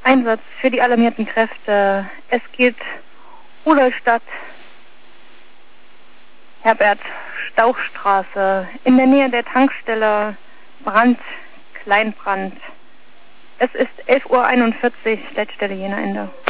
Einsatz für die alarmierten Kräfte. Es geht Rudolstadt, Herbert-Stauch-Straße, in der Nähe der Tankstelle, Brand, Kleinbrand. Es ist 11:41 Uhr, Leitstelle Jena Ende.